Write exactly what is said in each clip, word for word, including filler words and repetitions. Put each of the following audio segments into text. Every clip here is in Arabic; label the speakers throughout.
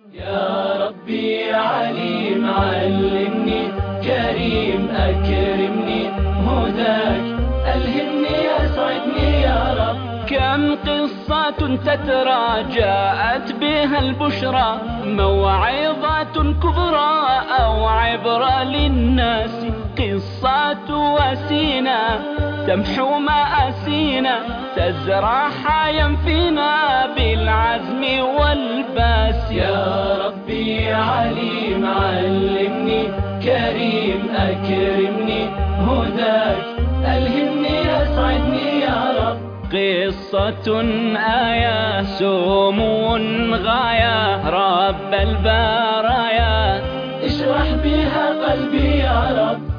Speaker 1: يا ربي عليم علمني، كريم أكرمني، هداك ألهمني أسعدني يا رب. كم قصة تترى جاءت بها البشرى، موعظة كبرى أو عبرة للناس. قصة وسينا تمحو مآسينا، تزرع حيا فينا بالعزم والباس. يا ربي عليم علمني، كريم أكرمني، هداك ألهمني أسعدني يا رب. قصة آية سمو غاية، رب البرايا اشرح بها قلبي يا رب.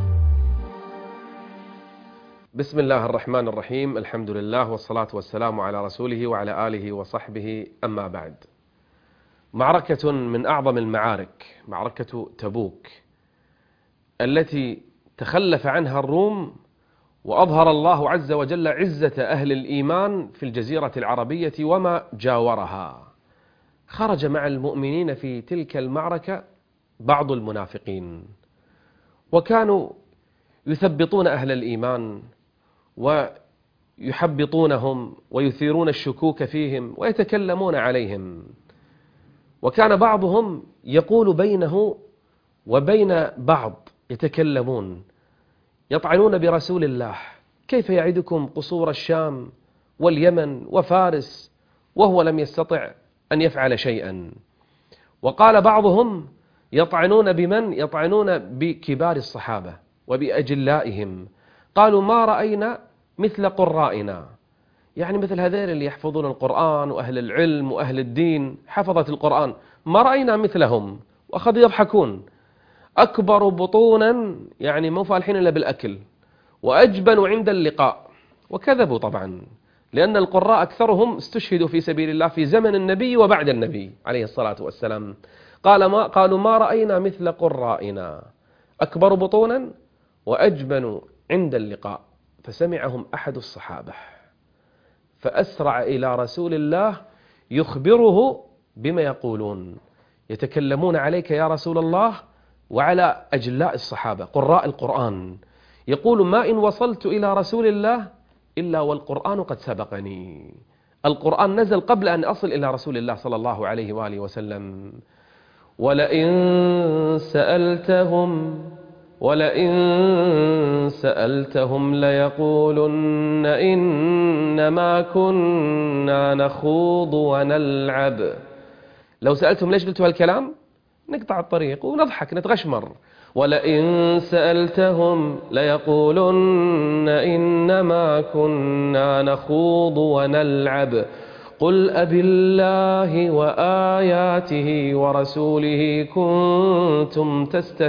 Speaker 2: بسم الله الرحمن الرحيم، الحمد لله والصلاة والسلام على رسوله وعلى آله وصحبه، أما بعد. معركة من أعظم المعارك، معركة تبوك، التي تخلف عنها الروم وأظهر الله عز وجل عزة أهل الإيمان في الجزيرة العربية وما جاورها. خرج مع المؤمنين في تلك المعركة بعض المنافقين، وكانوا يثبطون أهل الإيمان ويحبطونهم ويثيرون الشكوك فيهم ويتكلمون عليهم. وكان بعضهم يقول بينه وبين بعض، يتكلمون يطعنون برسول الله: كيف يعدكم قصور الشام واليمن وفارس وهو لم يستطع أن يفعل شيئا. وقال بعضهم يطعنون بمن؟ يطعنون بكبار الصحابة وبأجلائهم. قالوا: ما رأينا مثل قرائنا، يعني مثل هذين اللي يحفظون القرآن وأهل العلم وأهل الدين، حفظت القرآن، ما رأينا مثلهم. وأخذوا يضحكون: أكبر بطونا، يعني مو فالحين إلا بالأكل، وأجبن عند اللقاء. وكذبوا طبعا، لأن القراء أكثرهم استشهدوا في سبيل الله في زمن النبي وبعد النبي عليه الصلاة والسلام. قال ما قالوا ما رأينا مثل قرائنا، أكبر بطونا وأجبن عند اللقاء. فسمعهم أحد الصحابة فأسرع إلى رسول الله يخبره بما يقولون: يتكلمون عليك يا رسول الله وعلى أجلاء الصحابة قراء القرآن. يقول: ما إن وصلت إلى رسول الله إلا والقرآن قد سبقني. القرآن نزل قبل أن أصل إلى رسول الله صلى الله عليه وآله وسلم. ولئن سألتهم ولئن سألتهم ليقولن إنما كنا نخوض ونلعب. لو سألتهم ليش قلتوا هالكلام؟ نقطع الطريق ونضحك نتغشمر. ولئن سألتهم ليقولن إنما كنا نخوض ونلعب قل أبالله وآياته ورسوله كنتم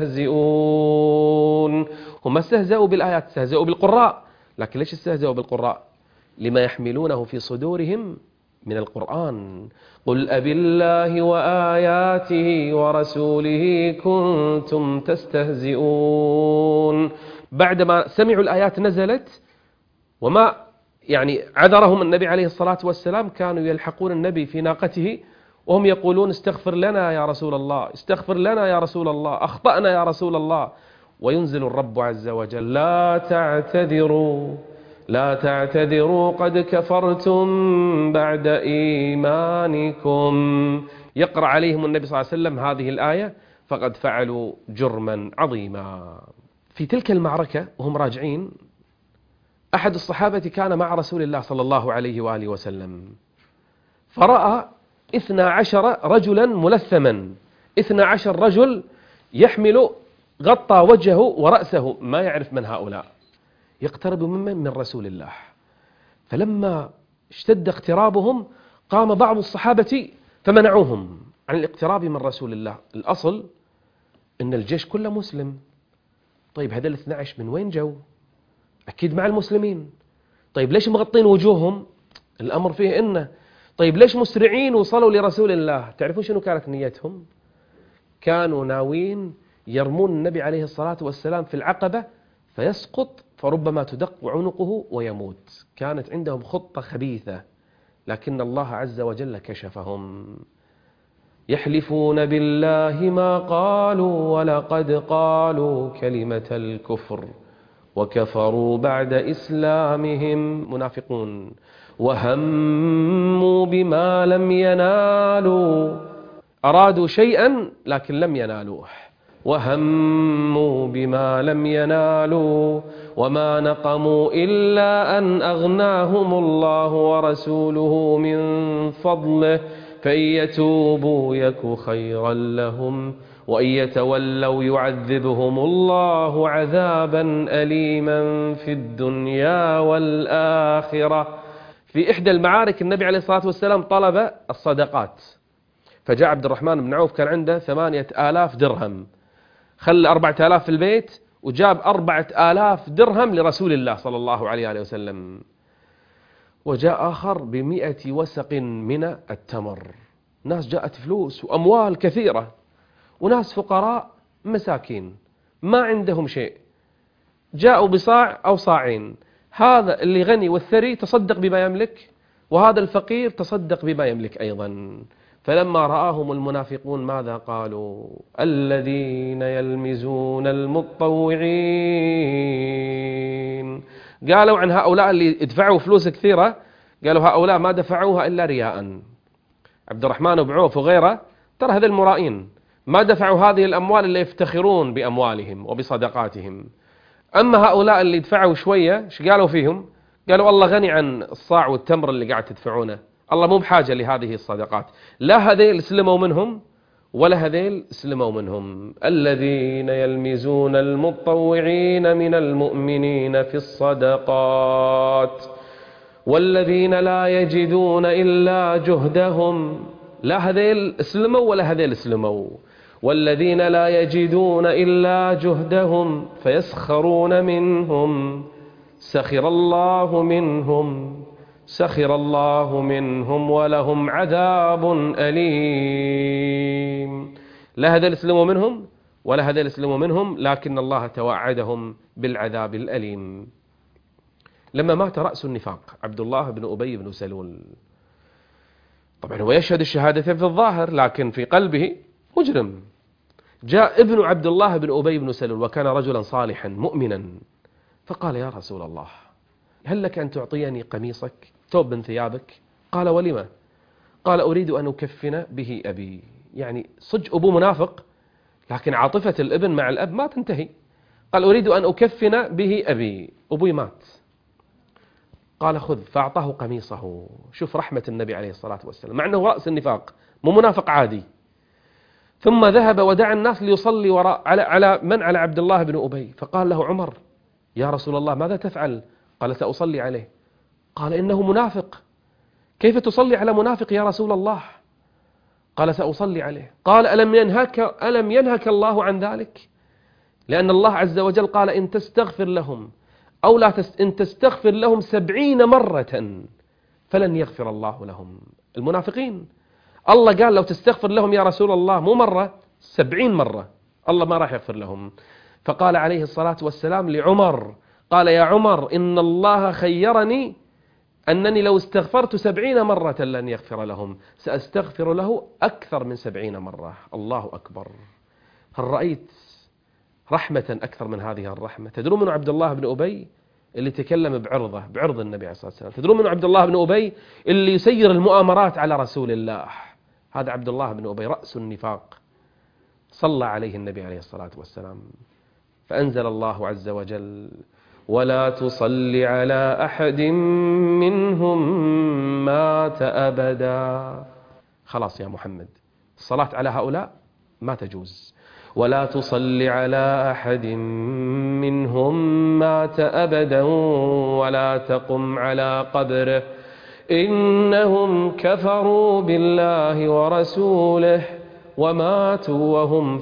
Speaker 2: تستهزئون. هم استهزأوا بالآيات، استهزأوا بالقراء، لكن ليش استهزأوا بالقراء؟ لما يحملونه في صدورهم من القرآن. قل أبالله وآياته ورسوله كنتم تستهزئون. بعدما سمعوا الآيات نزلت وما يعني عذرهم النبي عليه الصلاة والسلام، كانوا يلحقون النبي في ناقته وهم يقولون: استغفر لنا يا رسول الله، استغفر لنا يا رسول الله، أخطأنا يا رسول الله. وينزل الرب عز وجل: لا تعتذروا لا تعتذروا قد كفرتم بعد إيمانكم. يقرأ عليهم النبي صلى الله عليه وسلم هذه الآية: فقد فعلوا جرما عظيما. في تلك المعركة وهم راجعين، أحد الصحابة كان مع رسول الله صلى الله عليه وآله وسلم، فرأى اثنا عشر رجلا ملثما، اثنا عشر رجل يحمل غطى وجهه ورأسه، ما يعرف من هؤلاء، يقترب ممن؟ من رسول الله. فلما اشتد اقترابهم قام بعض الصحابة فمنعوهم عن الاقتراب من رسول الله. الأصل إن الجيش كله مسلم. طيب هذا الاثنى عشر من وين جو؟ أكيد مع المسلمين. طيب ليش مغطين وجوههم؟ الأمر فيه إنه طيب ليش مسرعين وصلوا لرسول الله؟ تعرفون شنو كانت نيتهم؟ كانوا ناويين يرمون النبي عليه الصلاة والسلام في العقبة فيسقط، فربما تدق عنقه ويموت. كانت عندهم خطة خبيثة، لكن الله عز وجل كشفهم. يحلفون بالله ما قالوا ولقد قالوا كلمة الكفر وكفروا بعد إسلامهم منافقون وهموا بما لم ينالوا أرادوا شيئا لكن لم ينالوه وهموا بما لم ينالوا وما نقموا إلا أن أغناهم الله ورسوله من فضله فإن يتوبوا يك خيرا لهم وإن يتولوا يعذبهم الله عذابا أليما في الدنيا والآخرة. في إحدى المعارك النبي عليه الصلاة والسلام طلب الصدقات، فجاء عبد الرحمن بن عوف كان عنده ثمانية آلاف درهم، خلى أربعة آلاف في البيت وجاب أربعة آلاف درهم لرسول الله صلى الله عليه وسلم. وجاء آخر بمئة وسق من التمر. ناس جاءت فلوس وأموال كثيرة، وناس فقراء مساكين ما عندهم شيء، جاءوا بصاع أو صاعين. هذا اللي غني والثري تصدق بما يملك، وهذا الفقير تصدق بما يملك أيضا. فلما رآهم المنافقون ماذا قالوا؟ الذين يلمزون المتطوعين. قالوا عن هؤلاء اللي يدفعوا فلوس كثيرة، قالوا هؤلاء ما دفعوها إلا رياء. عبد الرحمن بن عوف وغيره ترى هذا المرائين ما دفعوا هذه الأموال اللي يفتخرون بأموالهم وبصدقاتهم. أما هؤلاء اللي دفعوا شوية، ايش قالوا فيهم؟ قالوا الله غني عن الصاع والتمر اللي قاعد تدفعونه، الله مو بحاجة لهذه الصدقات. لا هذيل سلموا منهم ولا هذيل سلموا منهم. الذين يلمزون المتطوعين من المؤمنين في الصدقات والذين لا يجدون إلا جهدهم. لا هذيل سلموا ولا هذيل سلموا. والذين لا يجدون إلا جهدهم فيسخرون منهم سخر الله منهم سخر الله منهم ولهم عذاب أليم. لا هذا يسلموا منهم ولا هذا يسلموا منهم، لكن الله توعدهم بالعذاب الأليم. لما مات رأس النفاق عبد الله بن أبي بن سلول، طبعا هو يشهد الشهادتين في الظاهر لكن في قلبه مجرم. جاء ابن عبد الله بن أبي بن سلول وكان رجلا صالحا مؤمنا، فقال يا رسول الله هل لك أن تعطيني قميصك ثوب من ثيابك؟ قال ولما؟ قال أريد أن أكفن به أبي. يعني صج أبو منافق لكن عاطفة الابن مع الأب ما تنتهي. قال أريد أن أكفن به أبي، أبوي مات. قال خذ، فأعطاه قميصه. شوف رحمة النبي عليه الصلاة والسلام، مع أنه رأس النفاق مو منافق عادي. ثم ذهب ودعا الناس ليصلي وراء على على من على عبد الله بن أبي. فقال له عمر يا رسول الله ماذا تفعل؟ قال سأصلي عليه. قال إنه منافق، كيف تصلي على منافق يا رسول الله؟ قال سأصلي عليه. قال ألم ينهك ألم ينهك الله عن ذلك؟ لأن الله عز وجل قال إن تستغفر لهم أو لا تست... إن تستغفر لهم سبعين مرة فلن يغفر الله لهم. المنافقين الله قال لو تستغفر لهم يا رسول الله مو مرة، سبعين مرة الله ما راح يغفر لهم. فقال عليه الصلاة والسلام لعمر، قال يا عمر إن الله خيرني أنني لو استغفرت سبعين مرة لن يغفر لهم، سأستغفر له أكثر من سبعين مرة. الله أكبر. هل رأيت رحمة أكثر من هذه الرحمة؟ تدرون من عبد الله بن أبي اللي تكلم بعرضه بعرض النبي عليه الصلاة والسلام؟ تدرون من عبد الله بن أبي اللي يسير المؤامرات على رسول الله؟ هذا عبد الله بن أبي رأس النفاق. صلى عليه النبي عليه الصلاة والسلام، فأنزل الله عز وجل ولا تصل على أحد منهم مات أبدا. خلاص يا محمد، الصلاة على هؤلاء ما تجوز. ولا تصل على أحد منهم مات أبدا ولا تقم على قبره إنهم كفروا بالله ورسوله وماتوا وهم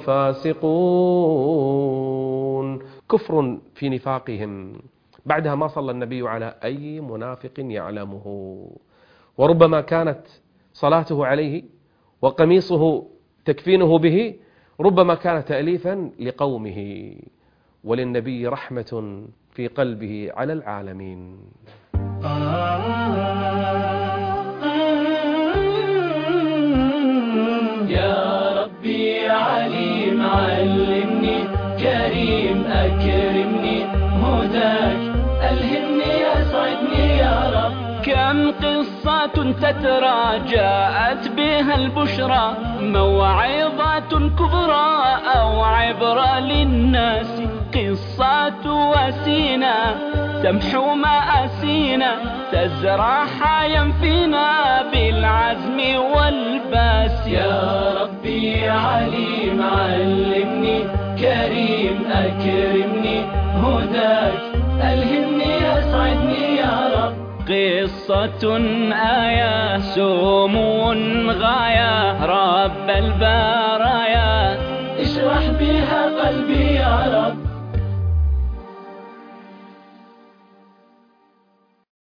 Speaker 2: فاسقون. كفر في نفاقهم. بعدها ما صلى النبي على أي منافق يعلمه. وربما كانت صلاته عليه وقميصه تكفينه به ربما كان تأليفا لقومه، وللنبي رحمة في قلبه على العالمين.
Speaker 1: يا تترى جاءت بها البشرى، موعظة كبرى أو عبرة للناس، قصة وسينا تمحو مآسينا، تزرع حيا فينا بالعزم والباس. يا ربي عليم علمني، كريم أكرمني، هداك ألهمني أسعدني يا رب. قصة آية سمو غاية، رب البرايا اشرح بها قلبي يا رب.